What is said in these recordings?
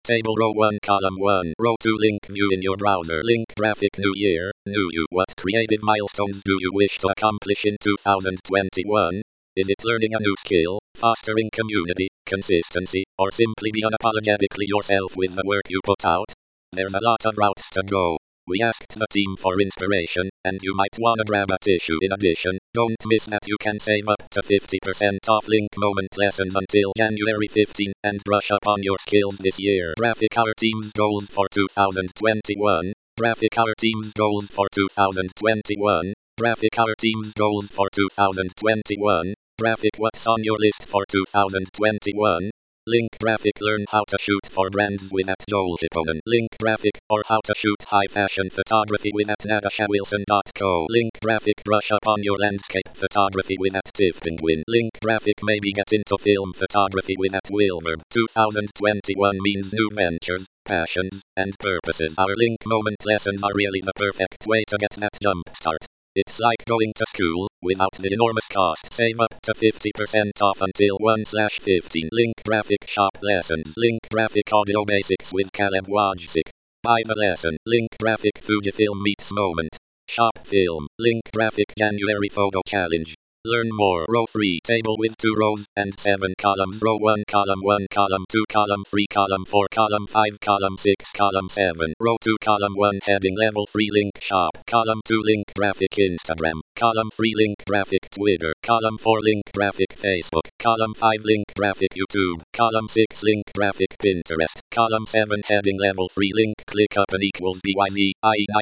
Table row 1 column 1 row 2 link view in your browser link graphic new year, new you. What creative milestones do you wish to accomplish in 2021? Is it learning a new skill, fostering community, consistency, or simply be unapologetically yourself with the work you put out? There's a lot of routes to go. We asked the team for inspiration, and you might wanna grab a tissue in addition. Don't miss that you can save up to 50% off Link Moment lessons until January 15 and brush up on your skills this year. Graphic our team's goals for 2021. Graphic our team's goals for 2021. Graphic our team's goals for 2021. Graphic what's on your list for 2021. Link graphic learn how to shoot for brands with @Joel Hipponen. Link graphic or how to shoot high fashion photography with @NadashaWilson.co. Link graphic brush up on your landscape photography with @TiffPenguin. Link graphic maybe get into film photography with @Wilverb. 2021 means new ventures, passions, and purposes. Our Link Moment lessons are really the perfect way to get that jump start. It's like going to school, without the enormous cost. Save up to 50% off until 1/15. Link graphic shop lessons. Link graphic audio basics with Caleb Wojcik. Buy the lesson. Link graphic Fujifilm meets Moment. Shop film. Link graphic January photo challenge. Learn more. Row 3 table with 2 rows and 7 columns. Row 1 column 1 column 2 column 3 column 4 column 5 column 6 column 7. Row 2 column 1 heading level 3 link shop. Column 2 link graphic Instagram. Column 3 link graphic Twitter. Column 4 link graphic Facebook. Column 5 link graphic YouTube. Column 6 link graphic Pinterest. Column 7 heading level 3 link ClickUp and equals BYZ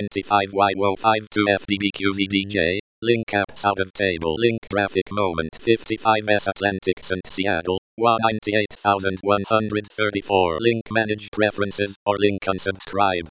IE95YWO52FDBQZDJ. Link apps out of table. Link graphic moment 55S Atlantic St. Seattle. 198,134. Link manage preferences or link unsubscribe.